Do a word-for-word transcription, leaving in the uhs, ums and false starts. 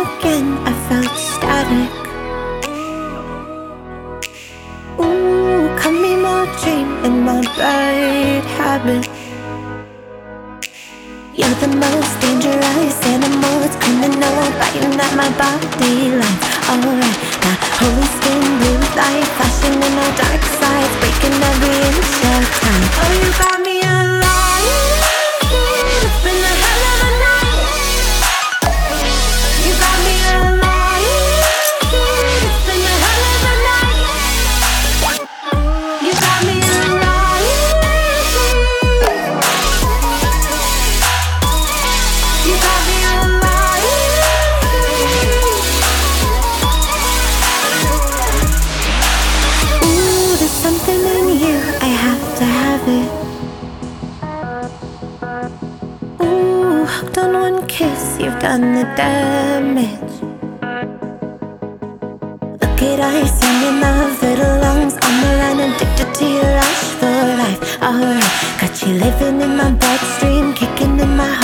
again, I felt static. Ooh, call me more dream in my bad habit. You're the most dangerous animal, it's criminal, biting at my body like, alright. Got holy skin, blue light, flashing in our dark sides, breaking every inch of time. Oh, you got me alive. It's been a hell of a night. You got me alive. It's been a hell of a night. You got me alive. You got me alive. Ooh, there's something in you, I have to have it. Ooh, hooked on one kiss, you've done the damage. Look at ice in your mouth, little lungs on the line, addicted to your rush for life. Alright, got you living in my bloodstream, kicking in my heart.